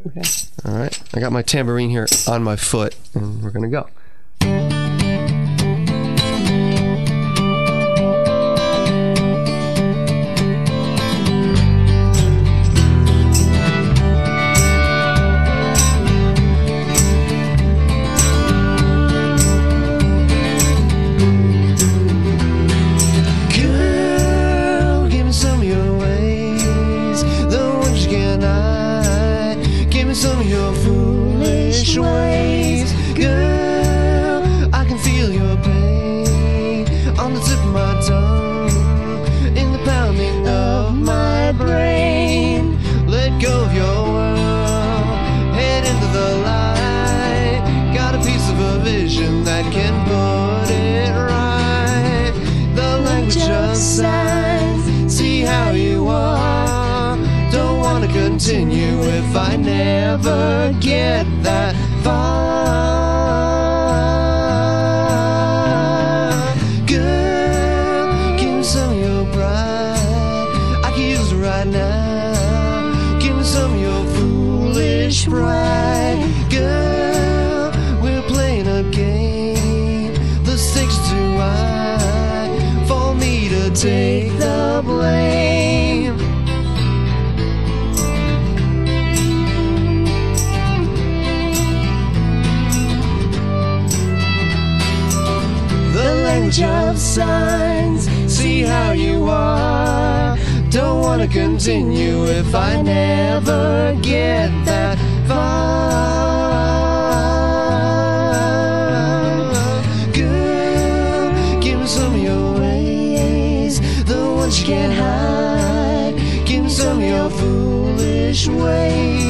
Okay. All right. I got my tambourine here on my foot, and we're going to go. Some of your foolish ways, girl. I can feel your pain on the tip of my tongue, in the pounding of my brain. Let go of your world, head into the light. Got a piece of a vision that can put it right. The language of signs, see how you are. Don't wanna continue if I never get that far. Girl, give me some of your pride, I can use it right now. Give me some of your foolish pride. Girl, we're playing a game, the stakes are too high for me to take the blame. Language of signs, see how you are. Don't wanna continue if I never get that far. Girl, give me some of your ways, the ones you can't hide. Give me some of your foolish ways.